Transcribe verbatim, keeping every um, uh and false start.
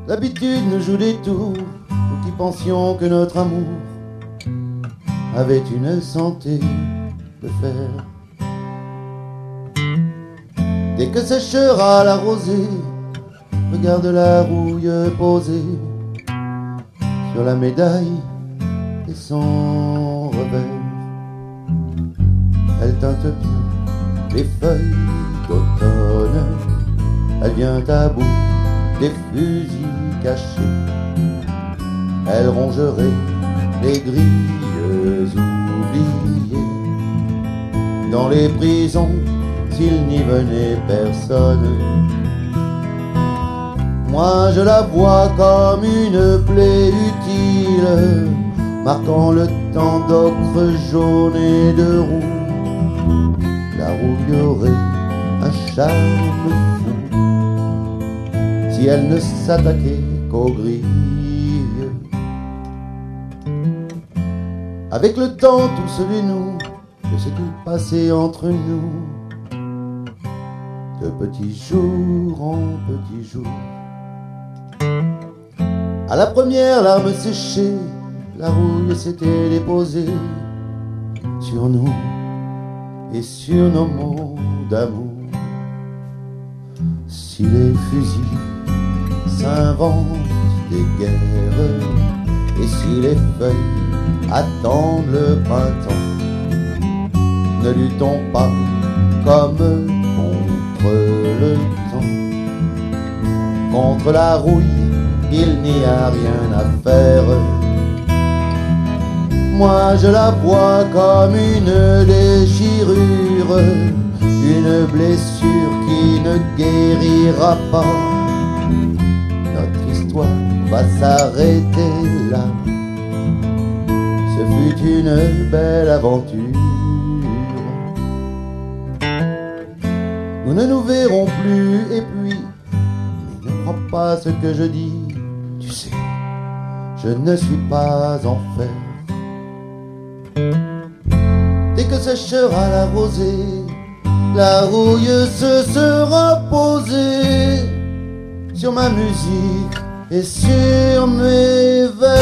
L'habitude nous joue des tours, nous qui pensions que notre amour avait une santé de fer. Dès que séchera la rosée, regarde la rouille posée sur la médaille et son revers. Elle teinte bien les feuilles d'automne, elle vient à bout des fusils cachés, elle rongerait les grilles oubliées dans les prisons s'il n'y venait personne. Moi je la vois comme une plaie utile, marquant le temps d'ocre jaune et de roux. La rouille aurait un charme fou si elle ne s'attaquait qu'aux grilles. Avec le temps, tous les nous, que s'est-il passé entre nous, de petits jours en petits jours. À la première larme séchée, la rouille s'était déposée sur nous et sur nos mots d'amour. Si les fusils s'inventent des guerres et si les feuilles attendent le printemps, ne luttons pas comme contre le temps. Contre la rouille, il n'y a rien à faire. Moi je la vois comme une déchirure, une blessure qui ne guérira pas. Notre histoire va s'arrêter là. Ce fut une belle aventure. Nous ne nous verrons plus et puis, mais ne crois pas ce que je dis. Tu sais, je ne suis pas en fer. Dès que séchera la rosée, la rouille se sera posée sur ma musique et sur mes vers.